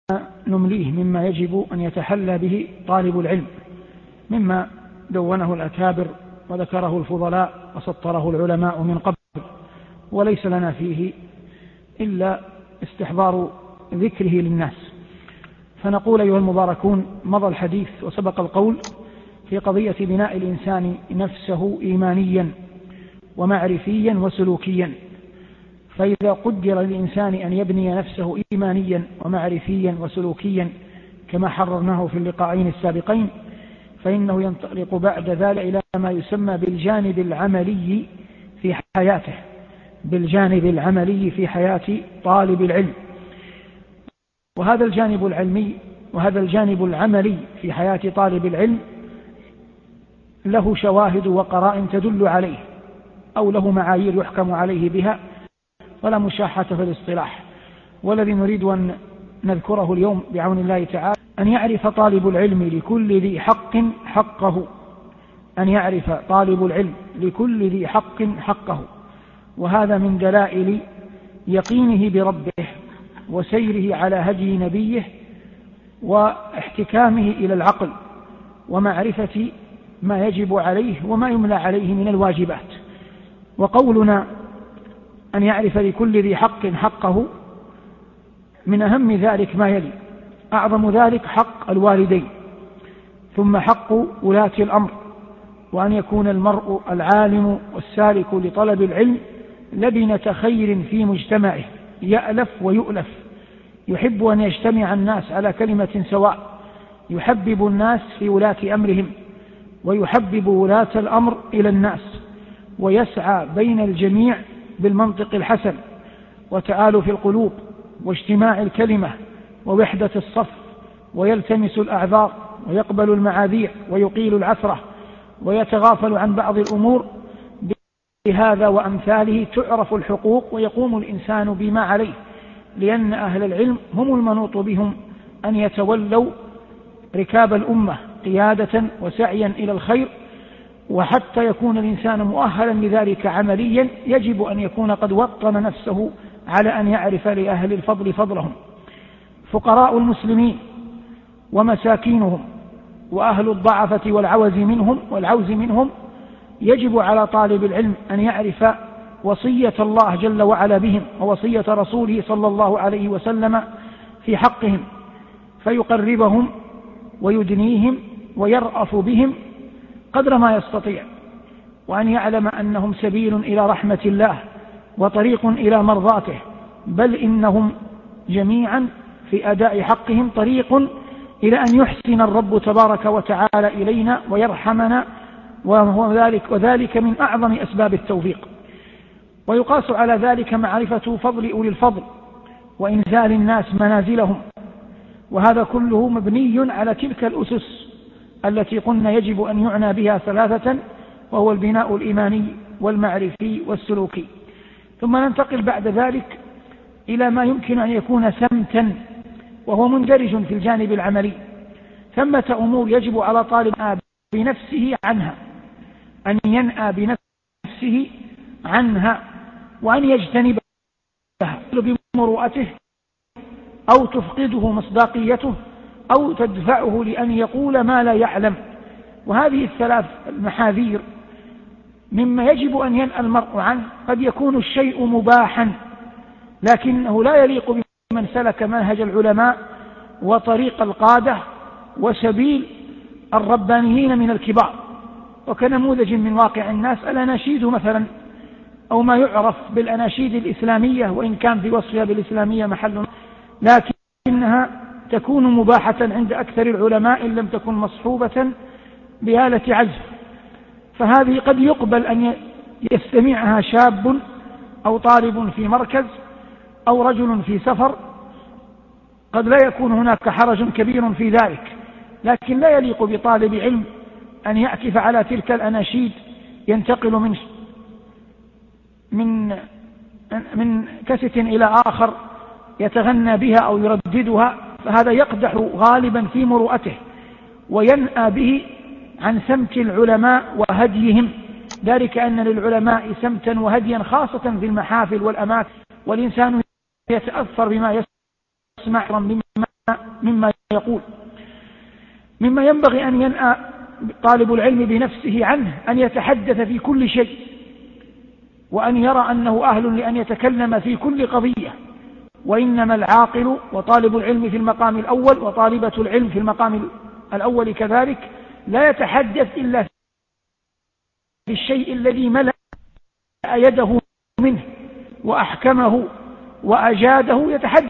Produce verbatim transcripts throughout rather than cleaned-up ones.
نمليه مما يجب أن يتحلى به طالب العلم، مما دونه الأكابر وذكره الفضلاء وسطره العلماء من قبل، وليس لنا فيه إلا استحضار ذكره للناس. فنقول أيها المباركون: مضى الحديث وسبق القول في قضية بناء الإنسان نفسه إيمانيا ومعرفيا وسلوكيا. فإذا قدر للإنسان أن يبني نفسه إيمانيا ومعرفيا وسلوكيا كما حررناه في اللقاءين السابقين، فإنه ينطلق بعد ذلك إلى ما يسمى بالجانب العملي في حياته، بالجانب العملي في حياة طالب العلم. وهذا الجانب العلمي وهذا الجانب العملي في حياة طالب العلم له شواهد وقرائن تدل عليه، أو له معايير يحكم عليه بها، ولا مشاحة في الاصطلاح. والذي نريد أن نذكره اليوم بعون الله تعالى أن يعرف طالب العلم لكل ذي حق حقه، أن يعرف طالب العلم لكل ذي حق حقه. وهذا من دلائل يقينه بربه وسيره على هدي نبيه واحتكامه إلى العقل ومعرفة ما يجب عليه وما يملى عليه من الواجبات. وقولنا أن يعرف لكل ذي حق حقه، من أهم ذلك ما يلي: أعظم ذلك حق الوالدين، ثم حق ولاة الأمر، وأن يكون المرء العالم والسالك لطلب العلم لبنة خير في مجتمعه، يألف ويؤلف، يحب أن يجتمع الناس على كلمة سواء، يحبب الناس في ولاة أمرهم، ويحبب ولاة الأمر إلى الناس، ويسعى بين الجميع بالمنطق الحسن وتآلف القلوب واجتماع الكلمة ووحدة الصف، ويلتمس الأعذار ويقبل المعاذير ويقيل العثرة ويتغافل عن بعض الأمور. بهذا وأمثاله تعرف الحقوق ويقوم الإنسان بما عليه، لأن أهل العلم هم المنوط بهم أن يتولوا ركاب الأمة قيادة وسعيا إلى الخير. وحتى يكون الإنسان مؤهلا لذلك عمليا يجب أن يكون قد وطن نفسه على أن يعرف لأهل الفضل فضلهم. فقراء المسلمين ومساكينهم وأهل الضعفة والعوز منهم والعوز منهم يجب على طالب العلم أن يعرف وصية الله جل وعلا بهم ووصية رسوله صلى الله عليه وسلم في حقهم، فيقربهم ويدنيهم ويرأف بهم قدر ما يستطيع، وأن يعلم أنهم سبيل إلى رحمة الله وطريق إلى مرضاته، بل إنهم جميعا في أداء حقهم طريق إلى أن يحسن الرب تبارك وتعالى إلينا ويرحمنا، وهو ذلك وذلك من أعظم أسباب التوفيق. ويقاس على ذلك معرفة فضل أولي الفضل وإنزال الناس منازلهم، وهذا كله مبني على تلك الأسس التي قلنا يجب أن يعنى بها ثلاثة، وهو البناء الإيماني والمعرفي والسلوكي. ثم ننتقل بعد ذلك إلى ما يمكن أن يكون سمتا، وهو مندرج في الجانب العملي. ثمة أمور يجب على طالب بنفسه عنها، أن ينأى بنفسه عنها وأن يجتنبها بمروءته، أو تفقده مصداقيته، أو تدفعه لأن يقول ما لا يعلم. وهذه الثلاث المحاذير مما يجب أن ينأى المرء عنه. قد يكون الشيء مباحا، لكنه لا يليق بمن سلك منهج العلماء وطريق القادة وسبيل الربانيين من الكبار. وكنموذج من واقع الناس الأناشيد مثلا، أو ما يعرف بالأناشيد الإسلامية، وإن كان في وصفها بالإسلامية محل، لكنها تكون مباحة عند أكثر العلماء إن لم تكن مصحوبة بآلة عزف. فهذه قد يقبل أن يستمعها شاب أو طالب في مركز أو رجل في سفر، قد لا يكون هناك حرج كبير في ذلك، لكن لا يليق بطالب علم أن يعكف على تلك الأناشيد، ينتقل من من من كست إلى آخر يتغنى بها أو يرددها، فهذا يقدح غالبا في مروءته وينأى به عن سمت العلماء وهديهم. ذلك أن للعلماء سمتا وهديا خاصة في المحافل والأماكن، والإنسان يتأثر بما يسمع مما مما يقول. مما ينبغي أن ينأى طالب العلم بنفسه عنه أن يتحدث في كل شيء، وأن يرى أنه أهل لأن يتكلم في كل قضية، وإنما العاقل وطالب العلم في المقام الأول وطالبة العلم في المقام الأول كذلك لا يتحدث إلا في الشيء الذي ملأ يده منه وأحكمه وأجاده، يتحدث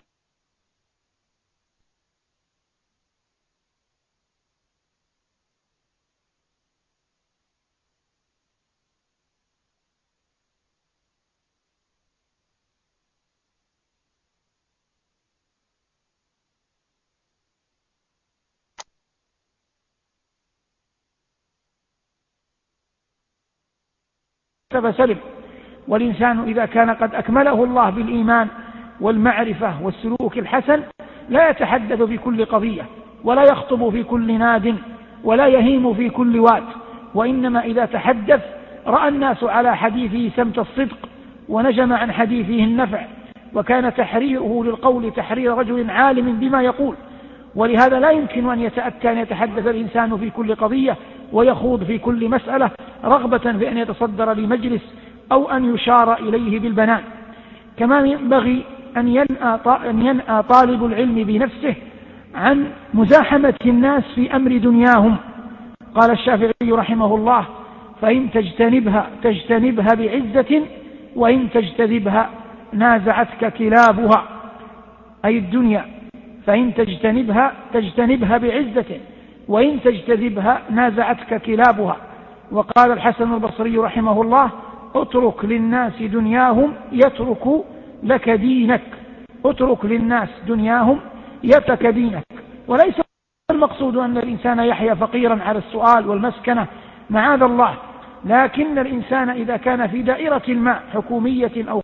فسلم. والإنسان إذا كان قد أكمله الله بالإيمان والمعرفة والسلوك الحسن لا يتحدث في كل قضية، ولا يخطب في كل ناد، ولا يهيم في كل واد، وإنما إذا تحدث رأى الناس على حديثه سمت الصدق، ونجم عن حديثه النفع، وكان تحريره للقول تحرير رجل عالم بما يقول. ولهذا لا يمكن أن يتأتى أن يتحدث الإنسان في كل قضية ويخوض في كل مسألة رغبة في أن يتصدر لمجلس أو أن يشار إليه بالبنان. كما ينبغي أن ينأى أن ينأى طالب العلم بنفسه عن مزاحمة الناس في أمر دنياهم. قال الشافعي رحمه الله: فإن تجتنبها تجتنبها بعزة، وإن تجتذبها نازعتك كلابها، أي الدنيا. فإن تجتنبها تجتنبها بعزة، وإن تجتذبها نازعتك كلابها. وقال الحسن البصري رحمه الله: اترك للناس دنياهم يترك لك دينك. اترك للناس دنياهم يترك دينك. وليس المقصود أن الإنسان يحيا فقيرا على السؤال والمسكنة، معاذ الله، لكن الإنسان إذا كان في دائرة ما حكومية أو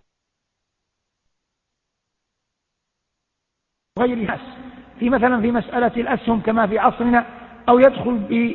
غير الناس، في مثلا في مسألة الأسهم كما في عصرنا، أو يدخل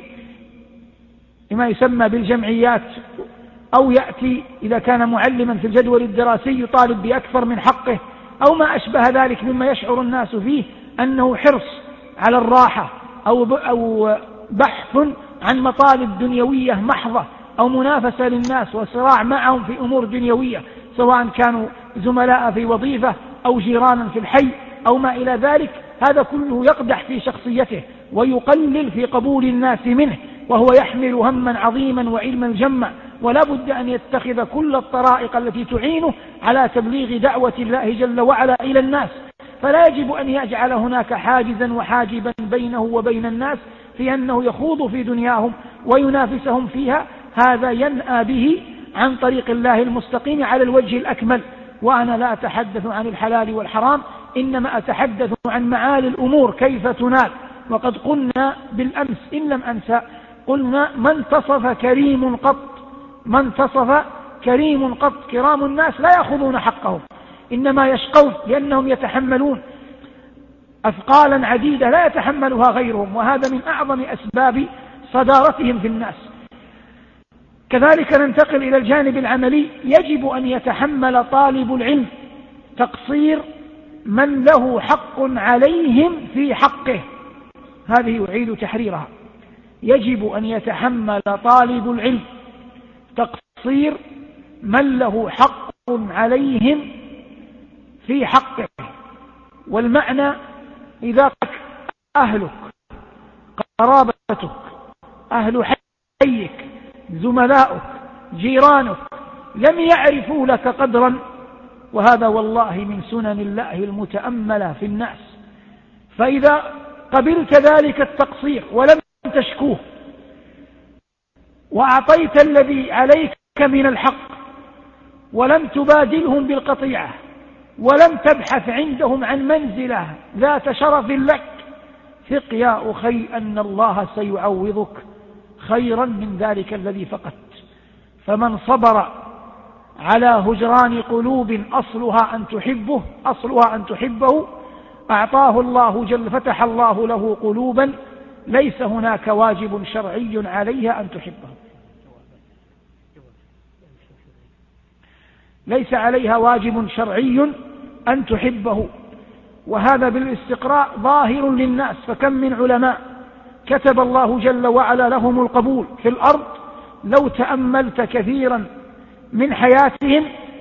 بما يسمى بالجمعيات، أو يأتي إذا كان معلما في الجدول الدراسي يطالب بأكثر من حقه، أو ما أشبه ذلك مما يشعر الناس فيه أنه حرص على الراحة، أو أو بحث عن مطالب دنيوية محضة، أو منافسة للناس وصراع معهم في أمور دنيوية، سواء كانوا زملاء في وظيفة أو جيرانا في الحي أو ما إلى ذلك. هذا كله يقدح في شخصيته ويقلل في قبول الناس منه، وهو يحمل هما عظيما وعلما جما، ولا بد أن يتخذ كل الطرائق التي تعينه على تبليغ دعوة الله جل وعلا إلى الناس. فلا يجب أن يجعل هناك حاجزا وحاجبا بينه وبين الناس في أنه يخوض في دنياهم وينافسهم فيها. هذا ينأى به عن طريق الله المستقيم على الوجه الأكمل. وأنا لا أتحدث عن الحلال والحرام، إنما أتحدث عن معالي الأمور كيف تنال. وقد قلنا بالأمس إن لم أنسى، قلنا: من تصف كريم قط من تصف كريم قط كرام الناس لا يأخذون حقهم، إنما يشقون لأنهم يتحملون أثقالا عديدة لا يتحملها غيرهم، وهذا من أعظم أسباب صدارتهم في الناس. كذلك ننتقل إلى الجانب العملي. يجب أن يتحمل طالب العلم تقصير من له حق عليهم في حقه. هذه يعيد تحريرها. يجب أن يتحمل طالب العلم تقصير من له حق عليهم في حقه. والمعنى: إذا أهلك، قرابتك، أهل حيك، زملاؤك، جيرانك لم يعرفوا لك قدرا، وهذا والله من سنن الله المتأملة في الناس، فإذا قبلت ذلك التقصير ولم تشكوه وأعطيت الذي عليك من الحق، ولم تبادلهم بالقطيعة، ولم تبحث عندهم عن منزلة ذات شرف لك، ثق يا أخي أن الله سيعوضك خيرا من ذلك الذي فقدت. فمن صبر على هجران قلوب أصلها أن تحبه أصلها أن تحبه أعطاه الله جل فتح الله له قلوبا ليس هناك واجب شرعي عليها أن تحبه، ليس عليها واجب شرعي أن تحبه. وهذا بالاستقراء ظاهر للناس، فكم من علماء كتب الله جل وعلا لهم القبول في الأرض لو تأملت كثيرا من حياتهم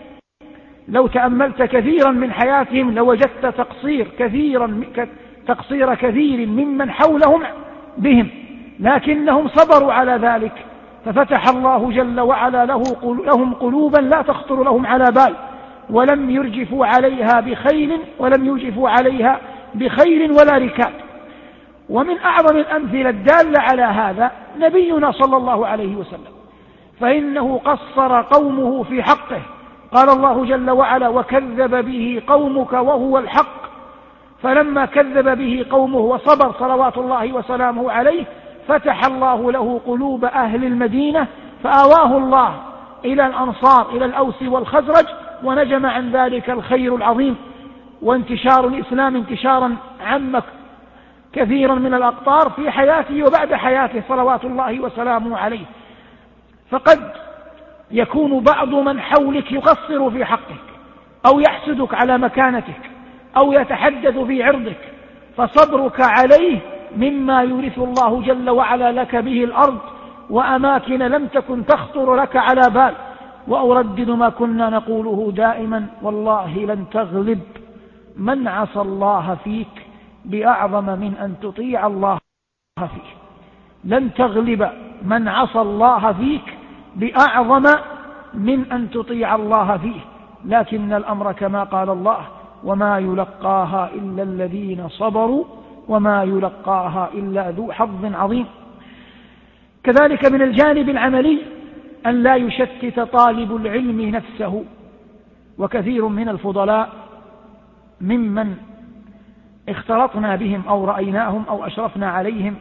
لو تأملت كثيرا من حياتهم لوجدت تقصير كثيرا تقصير كثير ممن حولهم بهم، لكنهم صبروا على ذلك ففتح الله جل وعلا له لهم قلوبا لا تخطر لهم على بال، ولم يرجفوا عليها بخيل ولم يرجفوا عليها بخيل ولا ركاب. ومن أعظم الأمثلة الدالة على هذا نبينا صلى الله عليه وسلم، فإنه قصر قومه في حقه، قال الله جل وعلا: وكذب به قومك وهو الحق. فلما كذب به قومه وصبر صلوات الله وسلامه عليه فتح الله له قلوب أهل المدينة، فآواه الله إلى الأنصار إلى الأوس والخزرج، ونجم عن ذلك الخير العظيم وانتشار الإسلام انتشارا عم كثيرا من الأقطار في حياته وبعد حياته صلوات الله وسلامه عليه. فقد يكون بعض من حولك يقصر في حقك أو يحسدك على مكانتك أو يتحدث في عرضك، فصبرك عليه مما يورث الله جل وعلا لك به الأرض وأماكن لم تكن تخطر لك على بال. وأردد ما كنا نقوله دائما: والله لن تغلب من عصى الله فيك بأعظم من أن تطيع الله فيه. لن تغلب من عصى الله فيك بأعظم من أن تطيع الله فيه، لكن الأمر كما قال الله: وما يلقاها إلا الذين صبروا وما يلقاها إلا ذو حظ عظيم. كذلك من الجانب العملي أن لا يشتت طالب العلم نفسه، وكثير من الفضلاء ممن اختلطنا بهم أو رأيناهم أو أشرفنا عليهم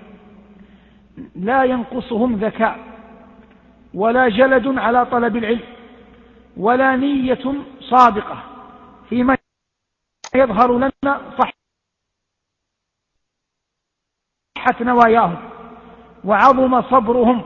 لا ينقصهم ذكاء ولا جلد على طلب العلم ولا نية صادقة فيما يظهر لنا صحة نواياهم، وعظم صبرهم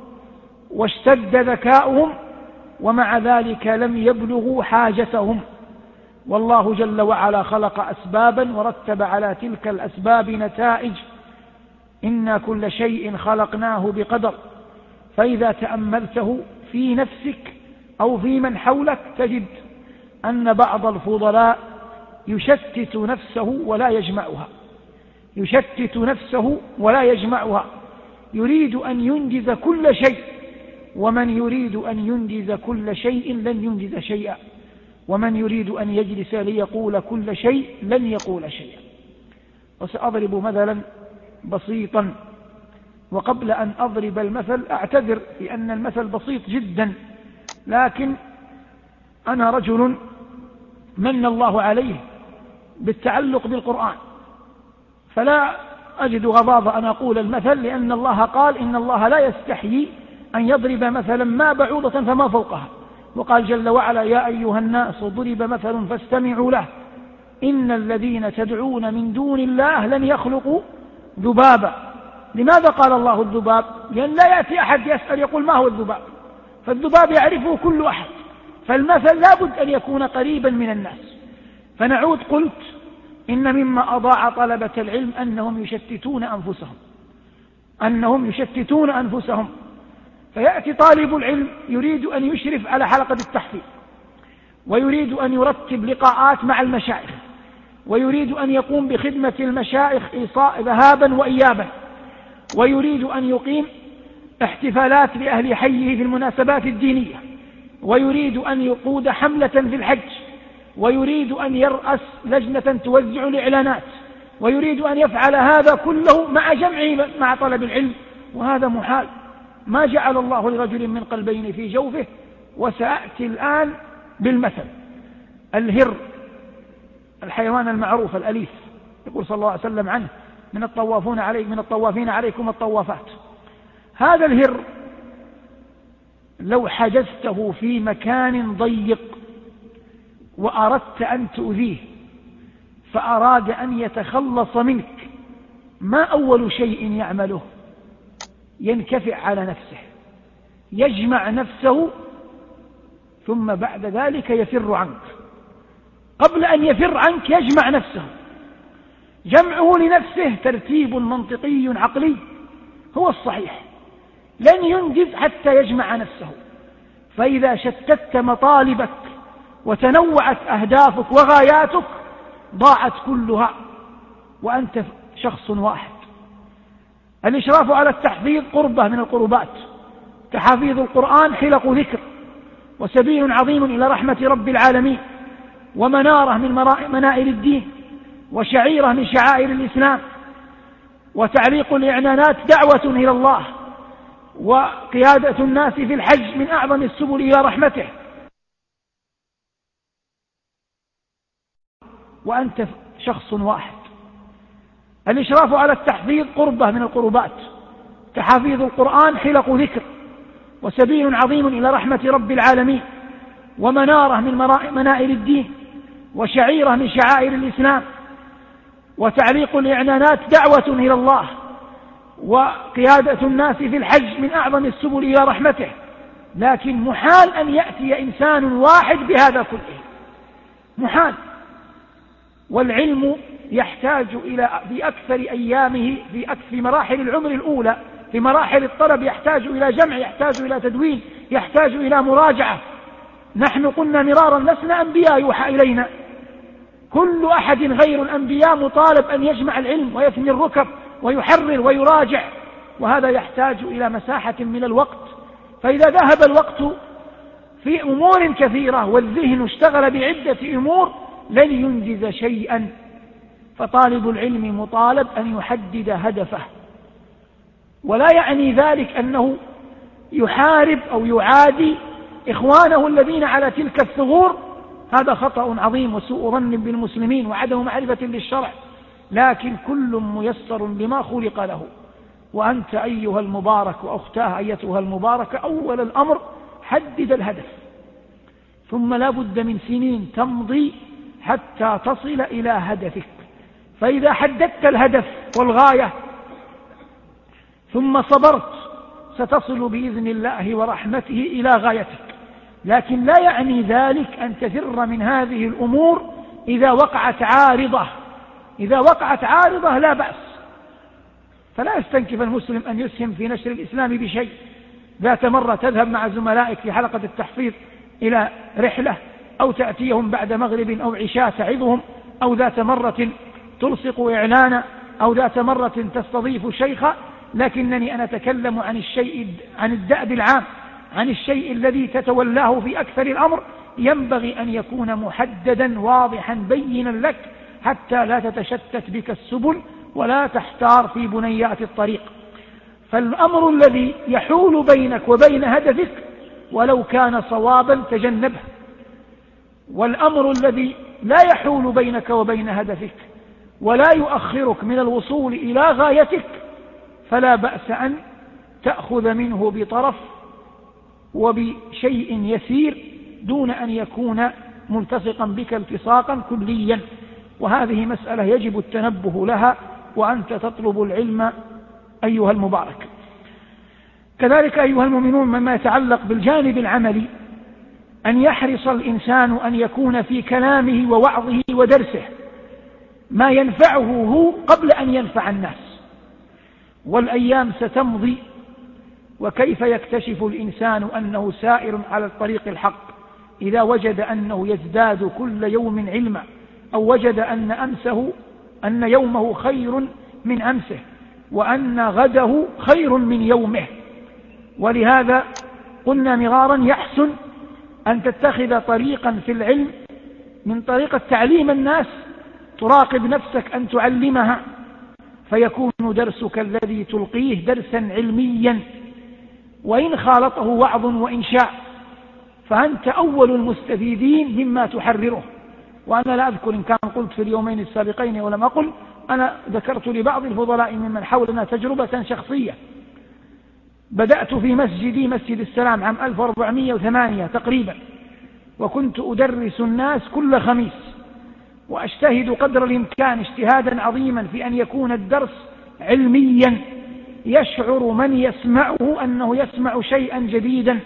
واشتد ذكاؤهم، ومع ذلك لم يبلغوا حاجتهم. والله جل وعلا خلق أسبابا ورتب على تلك الأسباب نتائج. إنا كل شيء خلقناه بقدر. فإذا تأملته في نفسك أو في من حولك تجد أن بعض الفضلاء يشتت نفسه ولا يجمعها يشتت نفسه ولا يجمعها يريد أن ينجز كل شيء، ومن يريد أن ينجز كل شيء لن ينجز شيئا، ومن يريد أن يجلس ليقول كل شيء لن يقول شيئا. وسأضرب مثلا بسيطا، وقبل أن أضرب المثل أعتذر لأن المثل بسيط جدا، لكن أنا رجل من الله عليه بالتعلق بالقرآن، فلا أجد غضاضة أن أقول المثل، لأن الله قال: إن الله لا يستحيي أن يضرب مثلا ما بعوضة فما فوقها، وقال جل وعلا: يا أيها الناس ضرب مثل فاستمعوا له إن الذين تدعون من دون الله لن يخلقوا ذبابا. لماذا قال الله الذباب؟ لأن لا يأتي أحد يسأل يقول ما هو الذباب، فالذباب يعرفه كل أحد، فالمثل لا بد أن يكون قريبا من الناس. فنعود قلت إن مما أضاع طلبة العلم أنهم يشتتون أنفسهم أنهم يشتتون أنفسهم فيأتي طالب العلم يريد أن يشرف على حلقة التحفيظ، ويريد أن يرتب لقاءات مع المشايخ، ويريد أن يقوم بخدمة المشايخ ذهابا وإيابا، ويريد أن يقيم احتفالات لأهل حيه في المناسبات الدينية، ويريد أن يقود حملة في الحج، ويريد أن يرأس لجنة توزع الإعلانات، ويريد أن يفعل هذا كله مع جمعه مع طلب العلم، وهذا محال. ما جعل الله لرجل من قلبين في جوفه. وسأأتي الآن بالمثل. الهر الحيوان المعروف الأليف، يقول صلى الله عليه وسلم عنه: من الطوافون عليك من الطوافين عليكم الطوافات. هذا الهر لو حجزته في مكان ضيق وأردت أن تؤذيه فأراد أن يتخلص منك، ما أول شيء يعمله؟ ينكفئ على نفسه، يجمع نفسه، ثم بعد ذلك يفر عنك. قبل أن يفر عنك يجمع نفسه، جمعه لنفسه ترتيب منطقي عقلي هو الصحيح، لن ينجز حتى يجمع نفسه. فإذا شتت مطالبك وتنوعت أهدافك وغاياتك ضاعت كلها وأنت شخص واحد. الإشراف على التحفيظ قربة من القربات، تحافيظ القرآن حلق ذكر وسبيل عظيم إلى رحمة رب العالمين، ومنارة من منائر الدين، وشعيرة من شعائر الإسلام، وتعليق الإعلانات دعوة إلى الله، وقيادة الناس في الحج من أعظم السبل إلى رحمته، وأنت شخص واحد. الإشراف على التحفيظ قربة من القربات، تحافيظ القرآن حلق ذكر وسبيل عظيم إلى رحمة رب العالمين، ومنارة من منائر الدين، وشعيرة من شعائر الإسلام، وتعليق الإعلانات دعوة إلى الله، وقيادة الناس في الحج من أعظم السبل إلى رحمته. لكن محال أن يأتي إنسان واحد بهذا كله، محال. والعلم يحتاج إلى في أكثر أيامه في أكثر مراحل العمر الأولى، في مراحل الطلب يحتاج إلى جمع، يحتاج إلى تدوين، يحتاج إلى مراجعة. نحن قلنا مرارا لسنا أنبياء يوحى إلينا، كل أحد غير الأنبياء مطالب أن يجمع العلم ويثني الركب ويحرر ويراجع، وهذا يحتاج إلى مساحة من الوقت. فإذا ذهب الوقت في أمور كثيرة والذهن اشتغل بعدة أمور لن ينجز شيئا. فطالب العلم مطالب أن يحدد هدفه، ولا يعني ذلك أنه يحارب أو يعادي إخوانه الذين على تلك الثغور، هذا خطأ عظيم وسوء ظن بالمسلمين وعدم معرفة للشرع. لكن كل ميسر لما خلق له، وأنت أيها المبارك وأختاه أيتها المباركة أول الأمر حدد الهدف، ثم لا بد من سنين تمضي حتى تصل إلى هدفك. فإذا حددت الهدف والغاية ثم صبرت ستصل بإذن الله ورحمته إلى غايتك. لكن لا يعني ذلك أن تفر من هذه الأمور إذا وقعت عارضة. إذا وقعت عارضة لا بأس، فلا يستنكف المسلم أن يسهم في نشر الإسلام بشيء. ذات مرة تذهب مع زملائك في حلقة التحفيظ إلى رحلة، أو تأتيهم بعد مغرب أو عشاء تعظهم، أو ذات مرة تلصق إعلانا، أو ذات مرة تستضيف شيخا. لكنني أنا أتكلم عن الشيء، عن الدأب العام، عن الشيء الذي تتولاه في أكثر الأمر، ينبغي أن يكون محددا واضحا بينا لك حتى لا تتشتت بك السبل ولا تحتار في بنيات الطريق. فالأمر الذي يحول بينك وبين هدفك ولو كان صوابا تجنبه، والأمر الذي لا يحول بينك وبين هدفك ولا يؤخرك من الوصول إلى غايتك فلا بأس أن تأخذ منه بطرف وبشيء يسير دون أن يكون ملتصقا بك التصاقا كليا. وهذه مسألة يجب التنبه لها وأنت تطلب العلم أيها المبارك. كذلك أيها المؤمنون مما يتعلق بالجانب العملي، أن يحرص الإنسان أن يكون في كلامه ووعظه ودرسه ما ينفعه هو قبل أن ينفع الناس. والأيام ستمضي، وكيف يكتشف الإنسان أنه سائر على الطريق الحق إذا وجد أنه يزداد كل يوم علما، أو وجد أن أمسه أن يومه خير من أمسه، وأن غده خير من يومه. ولهذا قلنا مرارا يحسن أن تتخذ طريقا في العلم من طريقة تعليم الناس، تراقب نفسك أن تعلمها، فيكون درسك الذي تلقيه درسا علميا، وإن خالطه وعظ وإنشاء فأنت أول المستفيدين مما تحرره. وأنا لا أذكر إن كان قلت في اليومين السابقين ولم أقل، أنا ذكرت لبعض الفضلاء ممن حولنا تجربة شخصية. بدأت في مسجدي مسجد السلام عام ألف وأربعمائة وثمانية تقريبا، وكنت أدرس الناس كل خميس، وأجتهد قدر الإمكان اجتهادا عظيما في أن يكون الدرس علميا يشعر من يسمعه أنه يسمع شيئا جديدا،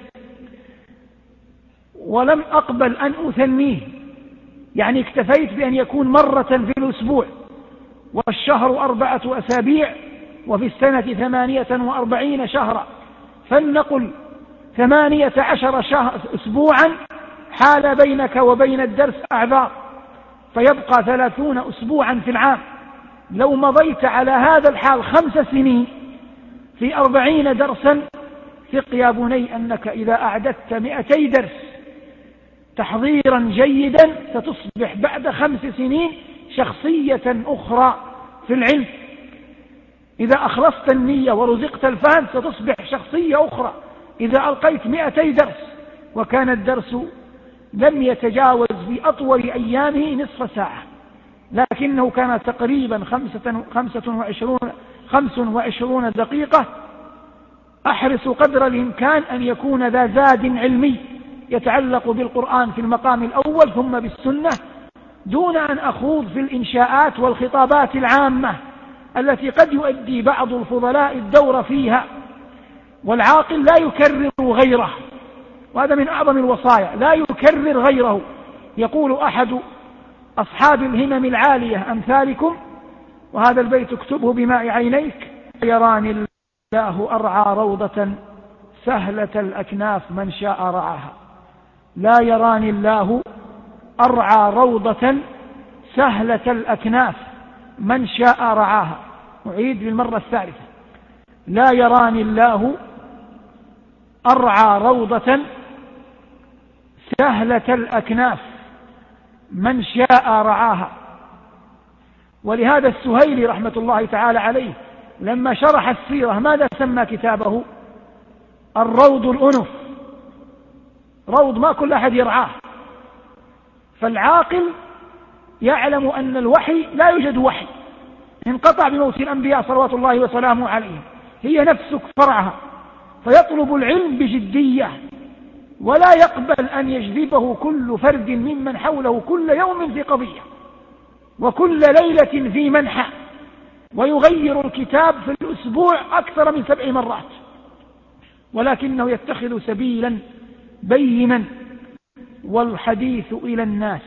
ولم أقبل أن أثنيه، يعني اكتفيت بأن يكون مرة في الأسبوع، والشهر أربعة أسابيع، وفي السنة ثمانية وأربعين شهرا، فلنقل ثمانية عشر شهر أسبوعا حال بينك وبين الدرس أعذار، فيبقى ثلاثون أسبوعا في العام. لو مضيت على هذا الحال خمس سنين في أربعين درسا، ثق يا بني أنك إذا أعددت مئتي درس تحضيرا جيدا ستصبح بعد خمس سنين شخصية أخرى في العلم. إذا أخلصت النية ورزقت الفهم ستصبح شخصية أخرى. إذا ألقيت مئتي درس وكان الدرس لم يتجاوز في أطول أيامه نصف ساعة، لكنه كان تقريبا خمسة, خمسة, وعشرون, خمس وعشرون دقيقة، أحرص قدر الإمكان أن يكون ذا زاد علمي يتعلق بالقرآن في المقام الأول ثم بالسنة، دون أن أخوض في الإنشاءات والخطابات العامة التي قد يؤدي بعض الفضلاء الدور فيها. والعاقل لا يكرر غيره، وهذا من أعظم الوصايا، لا يكرر غيره. يقول أحد أصحاب الهمم العالية أمثالكم، وهذا البيت اكتبه بماء عينيك: يراني الله أرعى روضة سهلة الأكناف من شاء رعاها. لا يراني الله أرعى روضة سهلة الأكناف من شاء رعاها. أعيد بالمرة الثالثة: لا يراني الله أرعى روضة سهلة الأكناف من شاء رعاها. ولهذا السهيلي رحمة الله تعالى عليه لما شرح السيرة ماذا سمى كتابه؟ الروض الأنف. روض ما كل أحد يرعاه. فالعاقل يعلم أن الوحي لا يوجد وحي، انقطع بموت الأنبياء صلوات الله وسلامه عليهم، هي نفسك فرعها، فيطلب العلم بجدية ولا يقبل أن يجذبه كل فرد ممن حوله كل يوم في قضية وكل ليلة في منحى، ويغير الكتاب في الأسبوع أكثر من سبع مرات، ولكنه يتخذ سبيلا بينا والحديث إلى الناس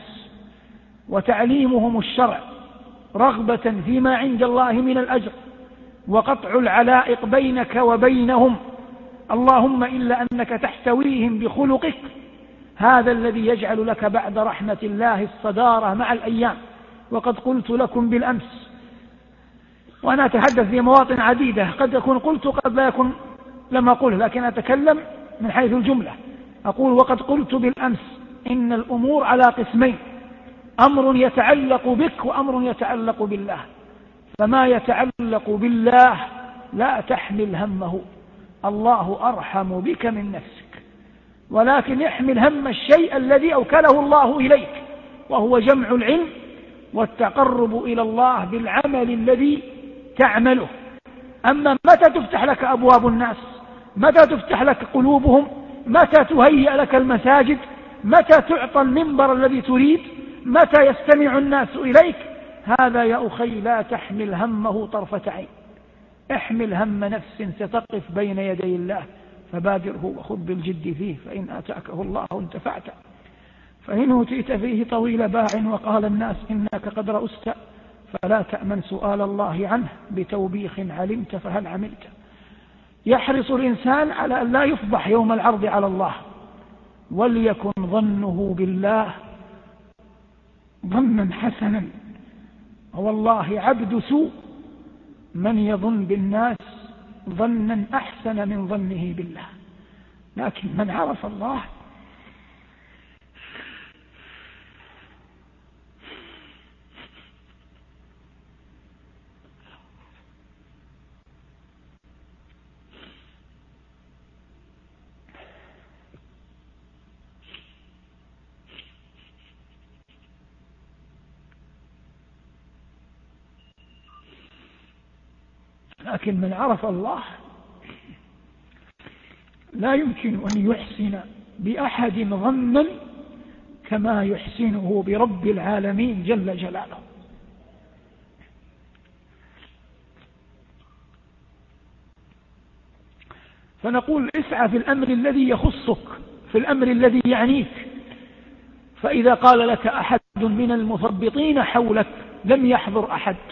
وتعليمهم الشرع رغبة فيما عند الله من الأجر وقطع العلائق بينك وبينهم، اللهم إلا أنك تحتويهم بخلقك، هذا الذي يجعل لك بعد رحمة الله الصدارة مع الأيام. وقد قلت لكم بالأمس، وأنا أتحدث في مواطن عديدة، قد يكون قلت قد لا يكون لم أقول، لكن أتكلم من حيث الجملة. أقول وقد قلت بالأمس إن الأمور على قسمين: أمر يتعلق بك وأمر يتعلق بالله. فما يتعلق بالله لا تحمل همه، الله أرحم بك من نفسك، ولكن احمل هم الشيء الذي أوكله الله إليك، وهو جمع العلم والتقرب إلى الله بالعمل الذي تعمله. أما متى تفتح لك أبواب الناس، متى تفتح لك قلوبهم، متى تهيئ لك المساجد، متى تعطى المنبر الذي تريد، متى يستمع الناس إليك، هذا يا أخي لا تحمل همه طرفة عين. احمل هم نفس ستقف بين يدي الله، فبادره وخذ بالجد فيه، فإن آتاكه الله انتفعت، فإن أوتيت فيه طويل باع وقال الناس إنك قد رأست، فلا تأمن سؤال الله عنه بتوبيخ علمت فهل عملت. يحرص الإنسان على أن لا يفضح يوم العرض على الله، وليكن ظنه بالله ظنا حسنا، والله عبد سوء من يظن بالناس ظنا أحسن من ظنه بالله. لكن من عرف الله لكن من عرف الله لا يمكن أن يحسن بأحد ظنا كما يحسنه برب العالمين جل جلاله. فنقول اسعى في الأمر الذي يخصك، في الأمر الذي يعنيك. فإذا قال لك أحد من المثبطين حولك لم يحضر أحد،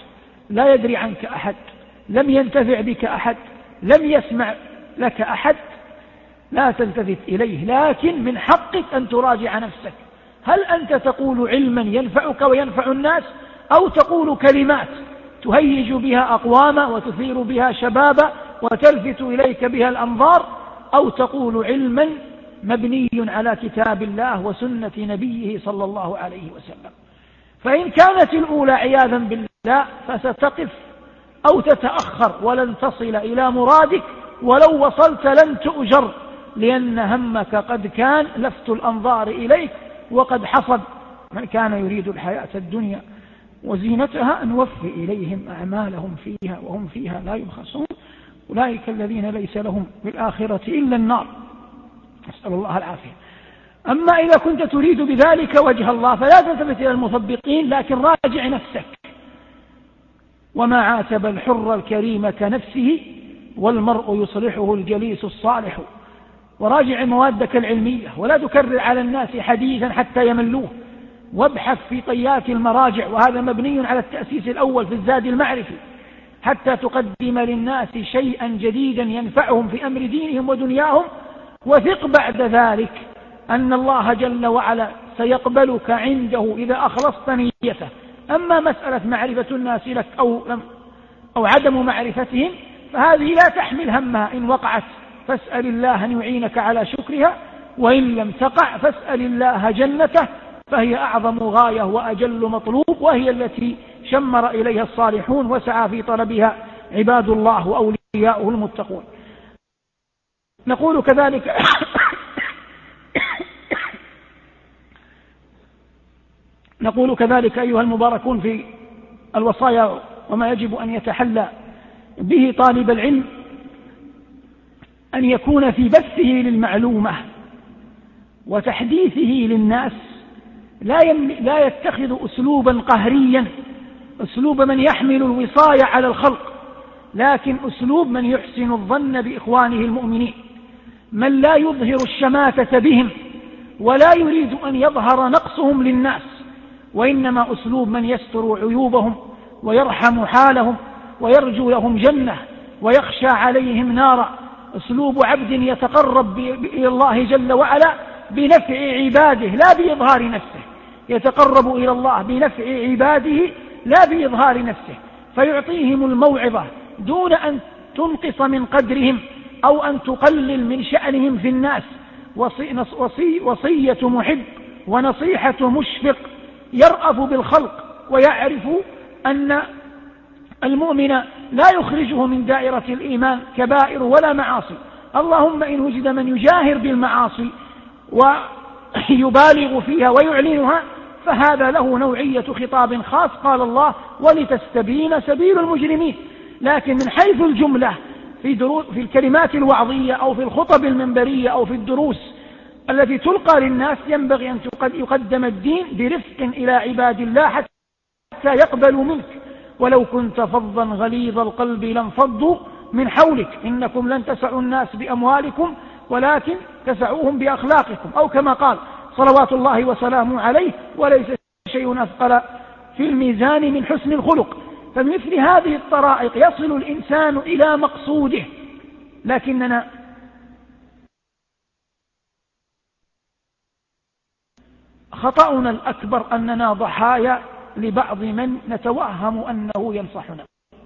لا يدري عنك أحد، لم ينتفع بك أحد، لم يسمع لك أحد، لا تلتفت إليه، لكن من حقك أن تراجع نفسك. هل أنت تقول علما ينفعك وينفع الناس، أو تقول كلمات تهيج بها أقواما وتثير بها شبابا وتلفت إليك بها الأنظار، أو تقول علما مبني على كتاب الله وسنة نبيه صلى الله عليه وسلم؟ فإن كانت الأولى عياذا بالله فستقف أو تتأخر ولن تصل إلى مرادك، ولو وصلت لن تؤجر، لأن همك قد كان لفت الأنظار إليك، وقد حصل. من كان يريد الحياة الدنيا وزينتها نوفي إليهم أعمالهم فيها وهم فيها لا يبخسون، أولئك الذين ليس لهم بالآخرة إلا النار، نسأل الله العافية. أما إذا كنت تريد بذلك وجه الله فلا تلتفت إلى المثبطين، لكن راجع نفسك. وما عاتب الحر الكريم كنفسه، والمرء يصلحه الجليس الصالح. وراجع موادك العلمية، ولا تكرر على الناس حديثا حتى يملوه، وابحث في طيات المراجع، وهذا مبني على التأسيس الأول في الزاد المعرفي، حتى تقدم للناس شيئا جديدا ينفعهم في أمر دينهم ودنياهم، وثق بعد ذلك أن الله جل وعلا سيقبلك عنده إذا أخلصت نيته. أما مسألة معرفة الناس لك أو, أو عدم معرفتهم فهذه لا تحمل همها، إن وقعت فاسأل الله أن يعينك على شكرها، وإن لم تقع فاسأل الله جنته، فهي أعظم غاية وأجل مطلوب، وهي التي شمر إليها الصالحون وسعى في طلبها عباد الله وأولياؤه المتقون. نقول كذلك نقول كذلك أيها المباركون في الوصايا وما يجب أن يتحلى به طالب العلم، أن يكون في بثه للمعلومة وتحديثه للناس لا, لا يتخذ أسلوبا قهريا، أسلوب من يحمل الوصاية على الخلق، لكن أسلوب من يحسن الظن بإخوانه المؤمنين، من لا يظهر الشماتة بهم ولا يريد أن يظهر نقصهم للناس، وإنما أسلوب من يستر عيوبهم ويرحم حالهم ويرجو لهم جنة ويخشى عليهم نارا، أسلوب عبد يتقرب إلى الله جل وعلا بنفع عباده لا بإظهار نفسه، يتقرب إلى الله بنفع عباده لا بإظهار نفسه، فيعطيهم الموعظة دون أن تنقص من قدرهم أو أن تقلل من شأنهم في الناس. وصي وصي وصية محب ونصيحة مشفق يرأف بالخلق، ويعرف أن المؤمن لا يخرجه من دائرة الإيمان كبائر ولا معاصي. اللهم إن وجد من يجاهر بالمعاصي ويبالغ فيها ويعلنها فهذا له نوعية خطاب خاص، قال الله ولتستبين سبيل المجرمين. لكن من حيث الجملة في, في الكلمات الوعظية أو في الخطب المنبرية أو في الدروس التي تلقى للناس ينبغي أن يقدم الدين برفق إلى عباد الله حتى يقبلوا منك، ولو كنت فظا غليظ القلب لانفضوا من حولك، إنكم لن تسعوا الناس بأموالكم ولكن تسعوهم بأخلاقكم، أو كما قال صلوات الله وسلامه عليه وليس شيء أثقل في الميزان من حسن الخلق. فمثل هذه الطرائق يصل الإنسان إلى مقصوده، لكننا خطأنا الأكبر أننا ضحايا لبعض من نتوهم أنه ينصحنا.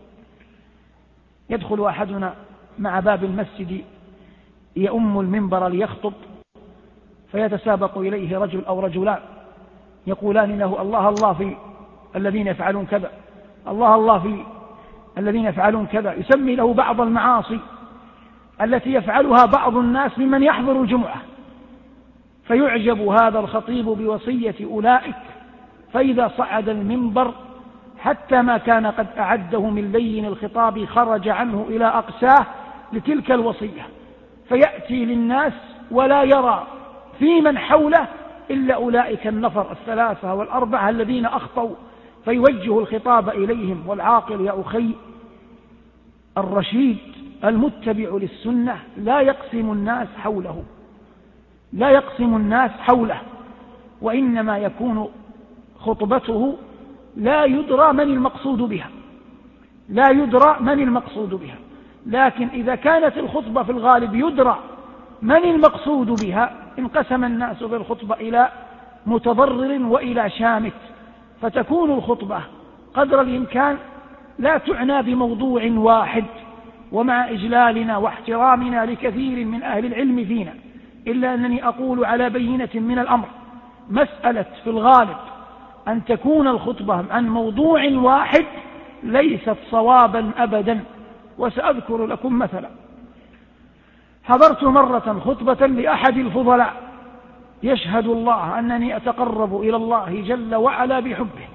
يدخل أحدنا مع باب المسجد يؤم المنبر ليخطب، فيتسابق إليه رجل أو رجلان يقولان له الله الله في الذين يفعلون كذا، الله الله في الذين يفعلون كذا، يسمي له بعض المعاصي التي يفعلها بعض الناس ممن يحضر الجمعة، فيعجب هذا الخطيب بوصية أولئك، فإذا صعد المنبر حتى ما كان قد أعده من لين الخطاب خرج عنه إلى أقساه لتلك الوصية، فيأتي للناس ولا يرى في من حوله إلا أولئك النفر الثلاثة والأربعة الذين أخطوا، فيوجه الخطاب إليهم. والعاقل يا أخي الرشيد المتبع للسنة لا يقسم الناس حوله، لا يقسم الناس حوله، وإنما يكون خطبته لا يدرى من المقصود بها، لا يدرى من المقصود بها. لكن إذا كانت الخطبة في الغالب يدرى من المقصود بها انقسم الناس في الخطبة إلى متضرر وإلى شامت، فتكون الخطبة قدر الإمكان لا تعنى بموضوع واحد، ومع إجلالنا واحترامنا لكثير من أهل العلم فينا، إلا أنني أقول على بينة من الأمر مسألة في الغالب أن تكون الخطبة عن موضوع واحد ليست صوابا أبدا. وسأذكر لكم مثلا، حضرت مرة خطبة لأحد الفضلاء يشهد الله أنني أتقرب إلى الله جل وعلا بحبه،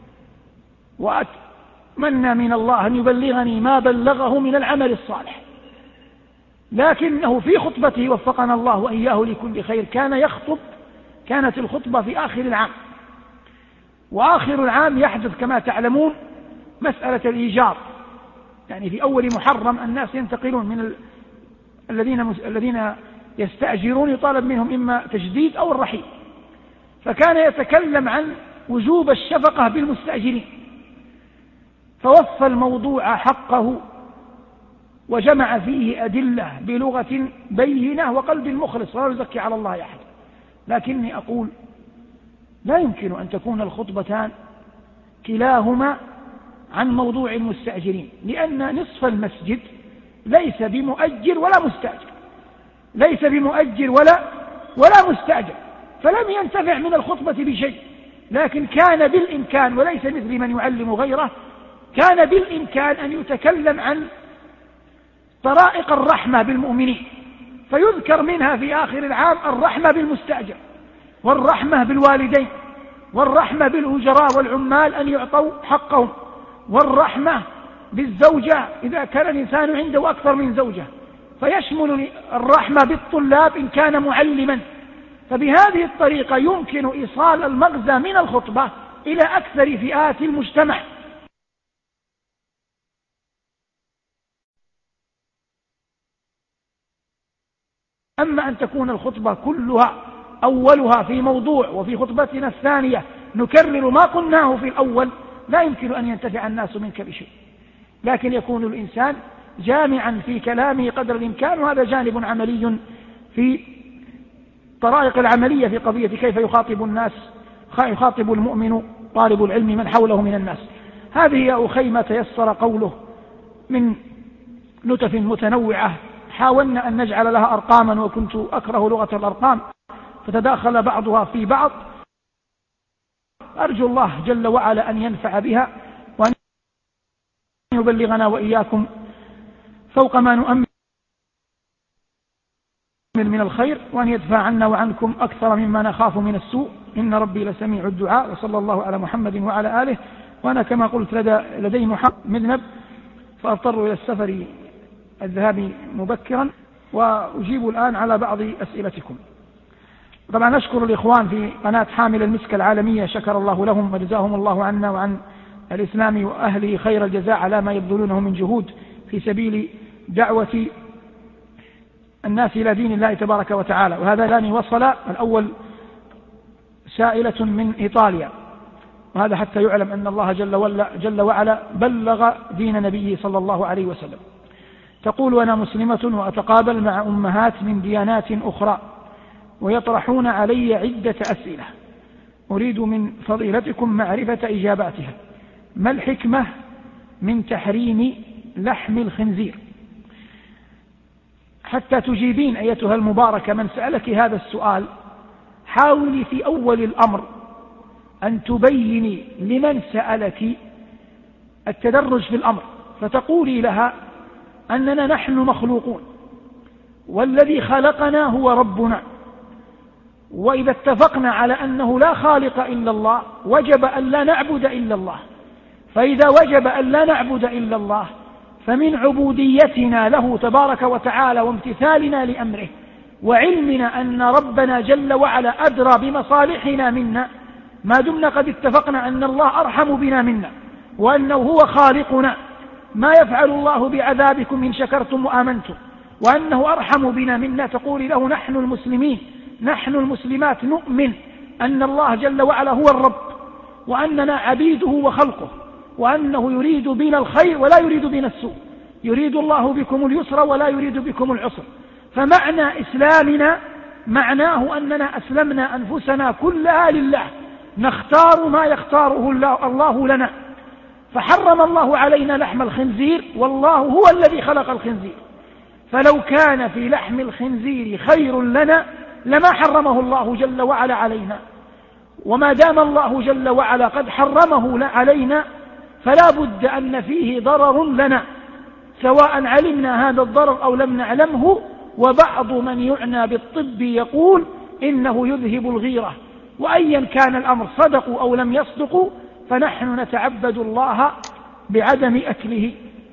وأتمنى من الله أن يبلغني ما بلغه من العمل الصالح، لكنه في خطبته وفقنا الله وإياه لكل خير كان يخطب، كانت الخطبة في آخر العام، وآخر العام يحدث كما تعلمون مسألة الإيجار، يعني في أول محرم الناس ينتقلون من ال... الذين مس... الذين يستأجرون يطالب منهم إما تجديد أو الرحيل، فكان يتكلم عن وجوب الشفقة بالمستأجرين، فوفى الموضوع حقه وجمع فيه أدلة بلغة بينة وقلب مخلص ولا يزكي على الله أحد. لكني أقول لا يمكن أن تكون الخطبتان كلاهما عن موضوع المستأجرين، لأن نصف المسجد ليس بمؤجر ولا مستأجر، ليس بمؤجر ولا ولا مستأجر، فلم ينتفع من الخطبة بشيء. لكن كان بالإمكان، وليس مثل من يعلم غيره، كان بالإمكان أن يتكلم عن طرائق الرحمة بالمؤمنين، فيذكر منها في آخر العام الرحمة بالمستأجر، والرحمة بالوالدين، والرحمة بالأجراء والعمال أن يعطوا حقهم، والرحمة بالزوجة إذا كان الإنسان عنده أكثر من زوجة، فيشمل الرحمة بالطلاب إن كان معلما. فبهذه الطريقة يمكن إيصال المغزى من الخطبة إلى أكثر فئات المجتمع. أما أن تكون الخطبة كلها أولها في موضوع، وفي خطبتنا الثانية نكرر ما قلناه في الأول، لا يمكن أن ينتفع الناس منك بشيء، لكن يكون الإنسان جامعا في كلامه قدر الإمكان. وهذا جانب عملي في طرائق العملية في قضية كيف يخاطب الناس، يخاطب المؤمن طالب العلم من حوله من الناس. هذه يا أخي ما تيسر قوله من نتف متنوعة، حاولنا أن نجعل لها أرقاما، وكنت أكره لغة الأرقام فتداخل بعضها في بعض. أرجو الله جل وعلا أن ينفع بها، وأن يبلغنا وإياكم فوق ما نؤمل من الخير، وأن يدفع عنا وعنكم أكثر مما نخاف من السوء. إن ربي لسميع الدعاء، وصلى الله على محمد وعلى آله. وأنا كما قلت لدى لدي محمد مذنب، فأضطر إلى السفر الذهاب مبكرا، وأجيب الآن على بعض أسئلتكم. طبعا نشكر الإخوان في قناة حامل المسك العالمية، شكر الله لهم وجزاهم الله عنا وعن الإسلام وأهله خير الجزاء على ما يبذلونه من جهود في سبيل دعوة الناس إلى دين الله تبارك وتعالى. وهذا لاني وصل الأول سائلة من إيطاليا، وهذا حتى يعلم أن الله جل وعلا, جل وعلا بلغ دين نبيه صلى الله عليه وسلم. تقول: أنا مسلمة وأتقابل مع أمهات من ديانات أخرى ويطرحون علي عدة أسئلة، أريد من فضيلتكم معرفة إجاباتها. ما الحكمة من تحريم لحم الخنزير؟ حتى تجيبين أيتها المباركة من سألك هذا السؤال، حاولي في أول الأمر أن تبيني لمن سألك التدرج في الأمر، فتقولي لها أننا نحن مخلوقون، والذي خلقنا هو ربنا، وإذا اتفقنا على أنه لا خالق إلا الله وجب أن لا نعبد إلا الله، فإذا وجب أن لا نعبد إلا الله فمن عبوديتنا له تبارك وتعالى وامتثالنا لأمره وعلمنا أن ربنا جل وعلا أدرى بمصالحنا منا، ما دمنا قد اتفقنا أن الله أرحم بنا منا وأنه هو خالقنا، ما يفعل الله بعذابكم إن شكرتم وآمنتم، وأنه أرحم بنا منا، تقول له نحن المسلمين نحن المسلمات نؤمن أن الله جل وعلا هو الرب، وأننا عبيده وخلقه، وأنه يريد بنا الخير ولا يريد بنا السوء، يريد الله بكم اليسر ولا يريد بكم العسر. فمعنى إسلامنا معناه أننا أسلمنا أنفسنا كلها لله، نختار ما يختاره الله لنا. فحرم الله علينا لحم الخنزير والله هو الذي خلق الخنزير، فلو كان في لحم الخنزير خير لنا لما حرمه الله جل وعلا علينا، وما دام الله جل وعلا قد حرمه علينا فلا بد أن فيه ضرر لنا، سواء علمنا هذا الضرر أو لم نعلمه. وبعض من يعنى بالطب يقول إنه يذهب الغيرة، وأيا كان الأمر صدقوا أو لم يصدقوا فنحن نتعبد الله بعدم أكله.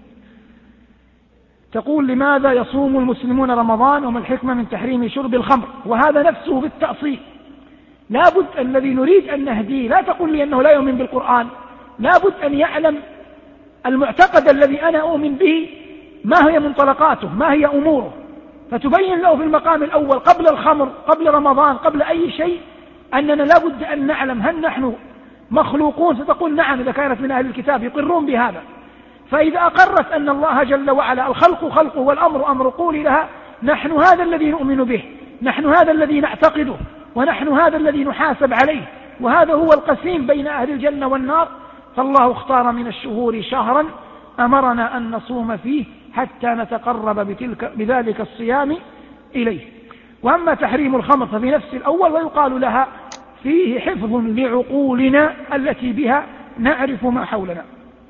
تقول لماذا يصوم المسلمون رمضان وما الحكمة من تحريم شرب الخمر؟ وهذا نفسه بالتأصيل، لا بد الذي نريد أن نهديه، لا تقول لي أنه لا يؤمن بالقرآن، لا بد أن يعلم المعتقد الذي أنا أؤمن به ما هي منطلقاته، ما هي أموره، فتبين له في المقام الأول قبل الخمر، قبل رمضان، قبل أي شيء أننا لا بد أن نعلم هل نحن مخلوقون. ستقول نعم إذا كانت من أهل الكتاب يقرون بهذا. فإذا أقرت أن الله جل وعلا الخلق خلقه والأمر أمر قول لها نحن هذا الذي نؤمن به، نحن هذا الذي نعتقده، ونحن هذا الذي نحاسب عليه، وهذا هو القسيم بين أهل الجنة والنار. فالله اختار من الشهور شهرا أمرنا أن نصوم فيه حتى نتقرب بتلك بذلك الصيام إليه. وأما تحريم الخمر ففي نفس الأول، ويقال لها فيه حفظ لعقولنا التي بها نعرف ما حولنا.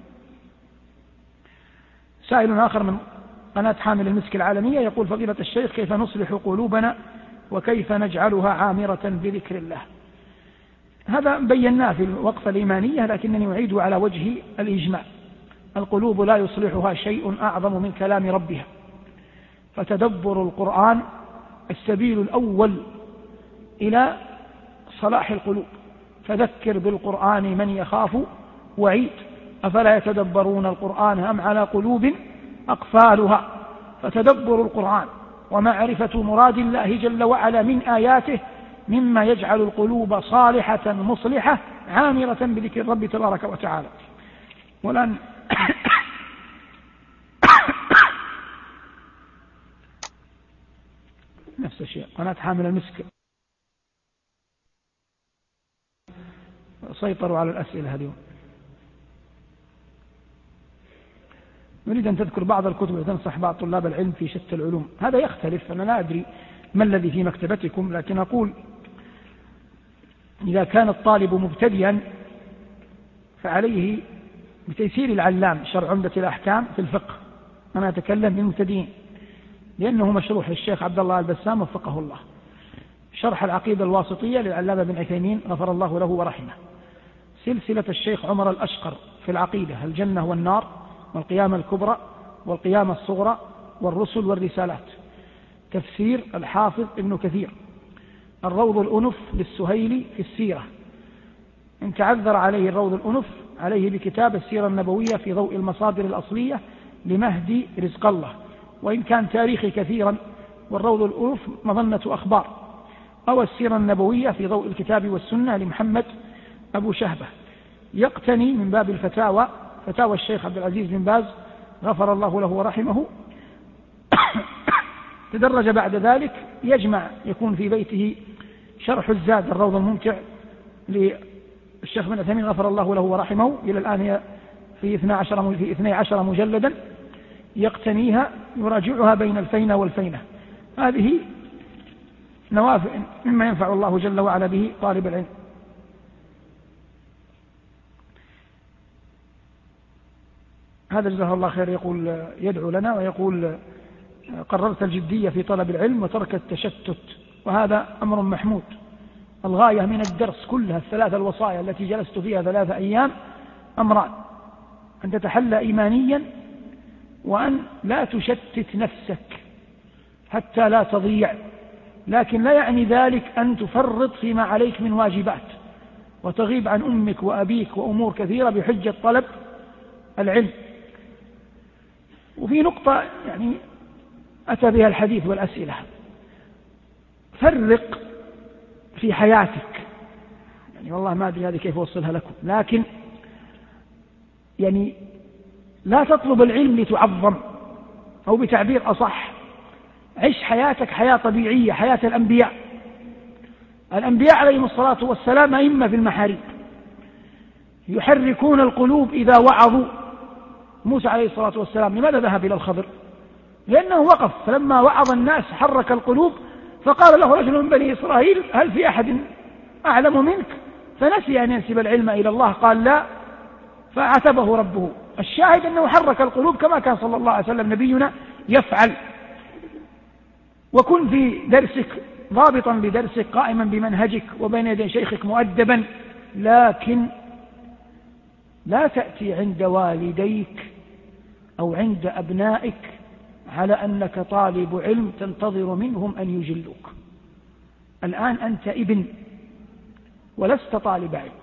سائل آخر من قناة حامل المسك العالمية يقول فضيلة الشيخ كيف نصلح قلوبنا وكيف نجعلها عامرة بذكر الله؟ هذا بيناه في الوقفة الإيمانية، لكنني أعيد على وجه الإجماع. القلوب لا يصلحها شيء أعظم من كلام ربها، فتدبر القرآن السبيل الأول إلى صلاح القلوب. فذكر بالقرآن من يخاف وعيد، أفلا يتدبرون القرآن أم على قلوب أقفالها. فتدبر القرآن ومعرفة مراد الله جل وعلا من آياته مما يجعل القلوب صالحة مصلحة عامرة بذكر الرب تبارك وتعالى. والآن نفس الشيء قناة حامل المسك سيطروا على الأسئلة اليوم. نريد أن تذكر بعض الكتب التي تنصح بعض طلاب العلم في شتى العلوم. هذا يختلف، أنا لا أدري ما الذي في مكتبتكم، لكن أقول إذا كان الطالب مبتدئا فعليه بتيسير العلام شرح عمدة الأحكام في الفقه، أنا أتكلم بالمبتدئين لأنه مشروح للشيخ عبد الله البسام وفقه الله. شرح العقيدة الواسطية للعلامة بن عثيمين غفر الله له ورحمه. سلسلة الشيخ عمر الأشقر في العقيدة الجنة والنار والقيامة الكبرى والقيامة الصغرى والرسل والرسالات. تفسير الحافظ ابن كثير. الروض الأنف للسهيلي في السيرة، إن تعذر عليه الروض الأنف عليه بكتاب السيرة النبوية في ضوء المصادر الأصلية لمهدي رزق الله، وإن كان تاريخي كثيرا. والروض الأنف مظنة أخبار، أو السيرة النبوية في ضوء الكتاب والسنة لمحمد أبو شهبة. يقتني من باب الفتاوى فتاوى الشيخ عبد العزيز بن باز غفر الله له ورحمه. تدرج بعد ذلك يجمع، يكون في بيته شرح الزاد الروض الممتع للشيخ بن عثيمين غفر الله له ورحمه، إلى الآن في اثني عشر في اثني عشر مجلدا، يقتنيها يراجعها بين الفينة والفينة. هذه نوافع مما ينفع الله جل وعلا به طالب العلم. هذا جزاه الله خير يقول يدعو لنا ويقول قررت الجدية في طلب العلم وترك التشتت، وهذا أمر محمود. الغاية من الدرس كلها الثلاثة الوصايا التي جلست فيها ثلاثة أيام أمران: أن تتحلى إيمانيا، وأن لا تشتت نفسك حتى لا تضيع، لكن لا يعني ذلك أن تفرط فيما عليك من واجبات وتغيب عن أمك وأبيك وأمور كثيرة بحجة طلب العلم. وفي نقطة يعني أتى بها الحديث والأسئلة: فرق في حياتك. يعني والله ما أدري هذه كيف أوصلها لكم، لكن يعني لا تطلب العلم لتعظم، أو بتعبير أصح عش حياتك حياة طبيعية، حياة الأنبياء. الأنبياء عليهم الصلاة والسلام أئمة في المحاريب، يحركون القلوب إذا وعظوا. موسى عليه الصلاة والسلام لماذا ذهب إلى الخضر؟ لأنه وقف، فلما وعظ الناس حرك القلوب، فقال له رجل من بني إسرائيل هل في أحد أعلم منك؟ فنسي أن ينسب العلم إلى الله، قال لا، فعاتبه ربه. الشاهد أنه حرك القلوب كما كان صلى الله عليه وسلم نبينا يفعل. وكن في درسك ضابطا بدرسك، قائما بمنهجك، وبين يدي شيخك مؤدبا، لكن لا تأتي عند والديك أو عند أبنائك على أنك طالب علم تنتظر منهم أن يجلوك. الآن أنت ابن ولست طالب علم،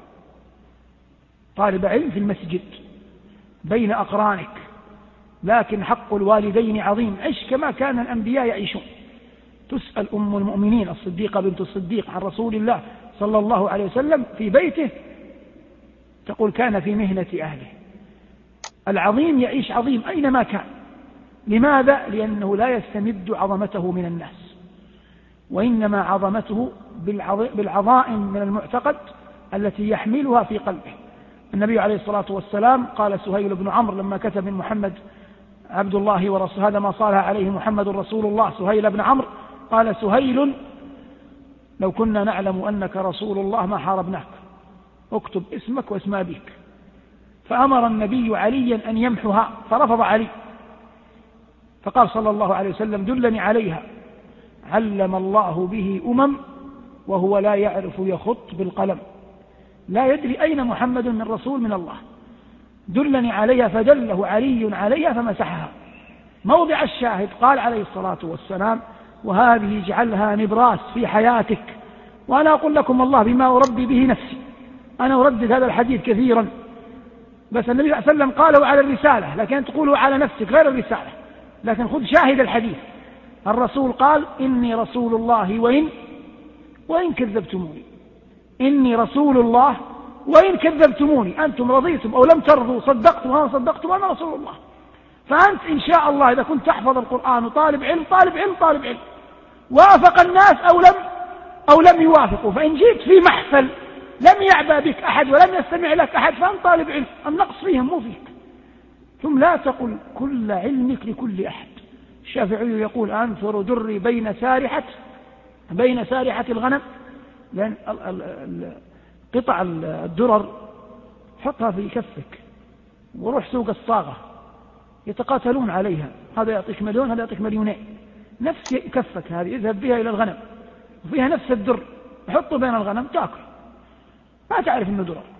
طالب علم في المسجد بين أقرانك، لكن حق الوالدين عظيم. عش كما كان الأنبياء يعيشون. تسأل أم المؤمنين الصديقة بنت الصديق عن رسول الله صلى الله عليه وسلم في بيته، تقول كان في مهنة أهله. العظيم يعيش عظيم أينما كان. لماذا؟ لأنه لا يستمد عظمته من الناس، وإنما عظمته بالعظائم من المعتقد التي يحملها في قلبه. النبي عليه الصلاة والسلام قال سهيل بن عمرو لما كتب من محمد عبد الله ورسول، هذا ما صالح عليه محمد رسول الله، سهيل بن عمرو قال سهيل لو كنا نعلم أنك رسول الله ما حاربناك، اكتب اسمك واسم أبيك. فأمر النبي عليا أن يمحها، فرفض علي، فقال صلى الله عليه وسلم دلني عليها. علم الله به أمم وهو لا يعرف يخط بالقلم، لا يدري أين محمد من رسول من الله. دلني عليها، فدله علي عليها فمسحها. موضع الشاهد قال عليه الصلاة والسلام وهذه اجعلها نبراس في حياتك. وأنا أقول لكم الله بما أربي به نفسي، أنا أردد هذا الحديث كثيرا، بس النبي صلى الله عليه وسلم قاله على الرسالة، لكن تقوله على نفسك غير الرسالة. لكن خذ شاهد الحديث، الرسول قال إني رسول الله وإن وإن كذبتموني، إني رسول الله وإن كذبتموني، أنتم رضيتم أو لم ترضوا، صدقتم أو صدقتم، أنا رسول الله. فأنت إن شاء الله إذا كنت تحفظ القرآن وطالب علم طالب علم طالب علم، وافق الناس أو لم أو لم يوافقوا، فإن جئت في محفل لم يعبأ بك أحد ولم يستمع لك أحد فأنت طالب علم، النقص فيهم مو فيك. ثم لا تقل كل علمك لكل أحد. الشافعي يقول أنثر دري بين سارحة بين سارحة الغنم، لأن قطع الدرر حطها في كفك وروح سوق الصاغة يتقاتلون عليها، هذا يعطيك مليون هذا يعطيك مليونين، نفس كفك هذه اذهب بها إلى الغنم وفيها نفس الدر، حطه بين الغنم تأكل، ما تعرف إنه درر.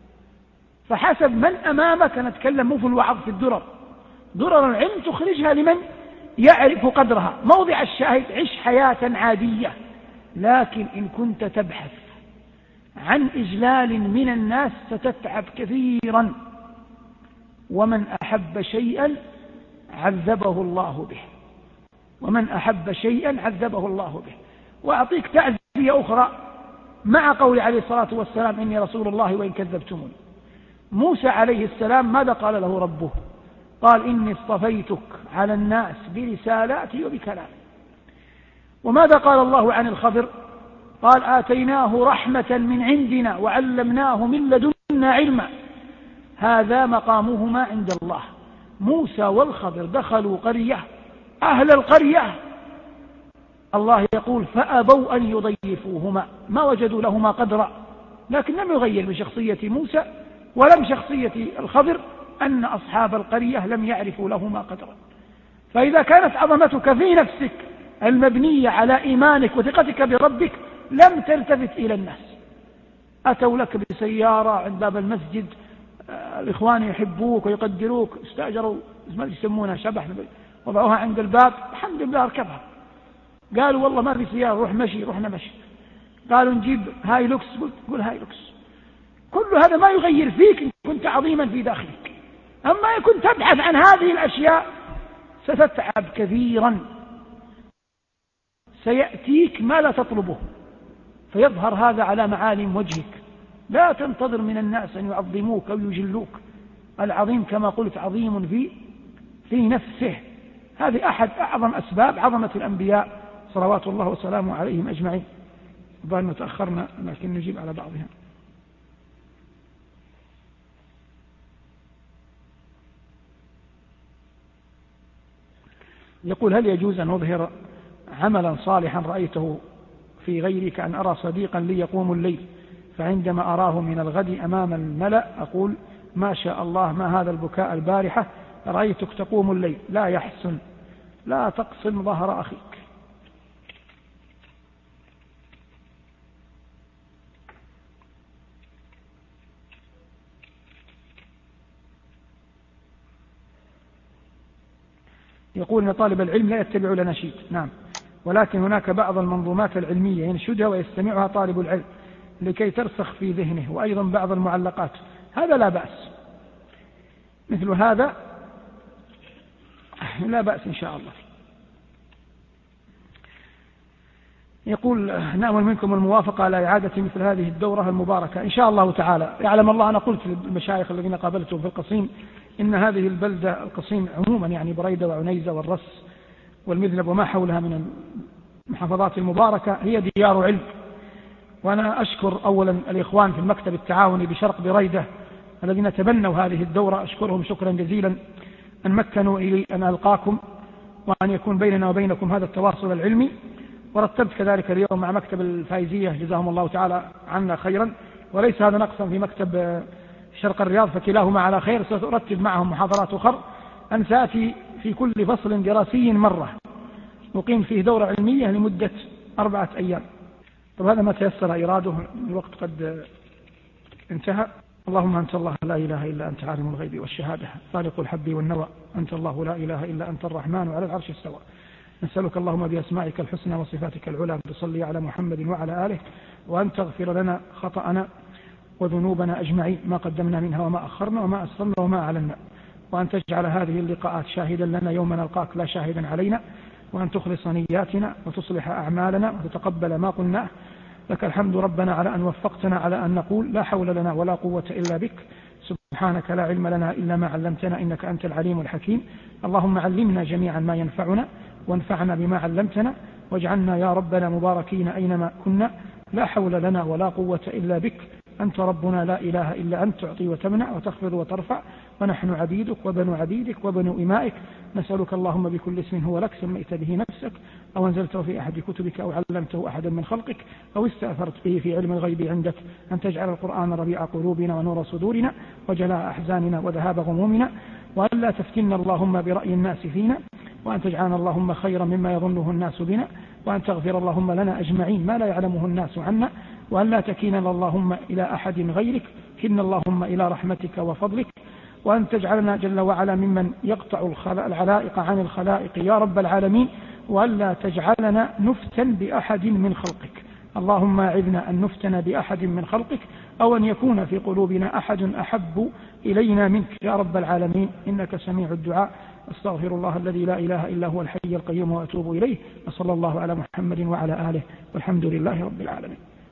فحسب من أمامك، نتكلم مو في الوعظ، في الدرر، درر العلم تخرجها لمن يعرف قدرها. موضع الشاهد عش حياة عادية، لكن إن كنت تبحث عن إجلال من الناس ستتعب كثيرا. ومن أحب شيئا عذبه الله به، ومن أحب شيئا عذبه الله به. وأعطيك تعزية أخرى مع قول عليه الصلاة والسلام إني رسول الله وإن كذبتموني. موسى عليه السلام ماذا قال له ربه؟ قال إني اصطفيتك على الناس برسالاتي وبكلامي. وماذا قال الله عن الخضر؟ قال آتيناه رحمة من عندنا وعلمناه من لدنا علما. هذا مقامهما عند الله. موسى والخضر دخلوا قرية، أهل القرية الله يقول فأبوا أن يضيفوهما، ما وجدوا لهما قدرا، لكن لم يغير من شخصية موسى ولم شخصية الخضر أن أصحاب القرية لم يعرفوا لهما قدرا. فإذا كانت عظمتك في نفسك المبنية على إيمانك وثقتك بربك لم تلتفت إلى الناس. أتوا لك بسيارة عند باب المسجد، الإخوان يحبوك ويقدروك، استأجروا ما يسمونها شبح، وضعوها عند الباب، الحمد لله اركبها. قالوا والله ما في سيارة، روح مشي، رحنا مشي. قالوا نجيب هاي لوكس، قل هاي لوكس. كل هذا ما يغير فيك إن كنت عظيما في داخلك. أما إن كنت تبحث عن هذه الأشياء ستتعب كثيرا، سيأتيك ما لا تطلبه، فيظهر هذا على معالم وجهك. لا تنتظر من الناس أن يعظموك أو يجلوك، العظيم كما قلت عظيم في في نفسه. هذه أحد أعظم أسباب عظمة الأنبياء صلوات الله وسلامه عليهم أجمعين. ظن تأخرنا لكن نجيب على بعضها. يقول: هل يجوز أن أظهر عملا صالحا رأيته في غيري، كأن أرى صديقا لي يقوم الليل فعندما أراه من الغد أمام الملأ أقول ما شاء الله ما هذا البكاء البارحة رأيتك تقوم الليل؟ لا يحسن، لا تقسم ظهر أخيك. يقول أن طالب العلم لا يتبع الأناشيد. نعم، ولكن هناك بعض المنظومات العلمية ينشدها ويستمعها طالب العلم لكي ترسخ في ذهنه، وأيضا بعض المعلقات، هذا لا بأس، مثل هذا لا بأس إن شاء الله. يقول: نأمل منكم الموافقة على إعادة مثل هذه الدورة المباركة إن شاء الله تعالى. يعلم الله، أنا قلت للمشايخ الذين قابلتهم في القصيم إن هذه البلدة القصيم عموما، يعني بريدة وعنيزة والرس والمذنب وما حولها من المحافظات المباركة، هي ديار علم. وأنا أشكر أولا الإخوان في المكتب التعاوني بشرق بريدة الذين تبنوا هذه الدورة، أشكرهم شكرا جزيلا أن مكنوا إلي أن ألقاكم وأن يكون بيننا وبينكم هذا التواصل العلمي. ورتبت كذلك اليوم مع مكتب الفايزية جزاهم الله تعالى عنا خيرا، وليس هذا نقصا في مكتب شرق الرياض فكلاهما على خير. سأرتب معهم محاضرات أخرى أن سأتي في كل فصل دراسي مرة نقيم فيه دورة علمية لمدة أربعة أيام. طب هذا ما تيسر إراده، الوقت قد انتهى. اللهم أنت الله لا إله إلا أنت عالم الغيب والشهادة فالق الحب والنوى، أنت الله لا إله إلا أنت الرحمن على العرش استوى. نسألك اللهم بأسمائك الحسنى وصفاتك العلى تصلي على محمد وعلى آله، وأن تغفر لنا خطأنا وذنوبنا أجمعين، ما قدمنا منها وما أخرنا وما أسررنا وما أعلنا، وأن تجعل هذه اللقاءات شاهدا لنا يوم نلقاك لا شاهدا علينا، وأن تخلص نياتنا وتصلح أعمالنا وتتقبل ما قلناه. لك الحمد ربنا على أن وفقتنا على أن نقول لا حول لنا ولا قوة إلا بك، سبحانك لا علم لنا إلا ما علمتنا إنك أنت العليم الحكيم. اللهم علمنا جميعا ما ينفعنا وانفعنا بما علمتنا، واجعلنا يا ربنا مباركين أينما كنا، لا حول لنا ولا قوة إلا بك، أنت ربنا لا إله إلا أنت تعطي وتمنع وتخفض وترفع، ونحن عبيدك وبنو عبيدك وبنو إمائك. نسألك اللهم بكل اسم هو لك سميت به نفسك أو أنزلته في أحد كتبك أو علمته أحدا من خلقك أو استأثرت به في علم الغيب عندك أن تجعل القرآن ربيع قلوبنا ونور صدورنا وجلاء أحزاننا وذهاب غمومنا، وأن لا تفتنا اللهم برأي الناس فينا، وأن تجعلنا اللهم خيرا مما يظنه الناس بنا، وأن تغفر اللهم لنا أجمعين ما لا يعلمه الناس عنا، وأن لا تكيننا اللهم إلى أحد غيرك، كن اللهم إلى رحمتك وفضلك، وأن تجعلنا جل وعلا ممن يقطع العلائق عن الخلائق يا رب العالمين، وأن لا تجعلنا نفتن بأحد من خلقك. اللهم أعذنا أن نفتن بأحد من خلقك، أو أن يكون في قلوبنا أحد أحب إلينا منك يا رب العالمين، إنك سميع الدعاء. أستغفر الله الذي لا إله إلا هو الحي القيوم وأتوب إليه، وصلى الله على محمد وعلى آله، والحمد لله رب العالمين.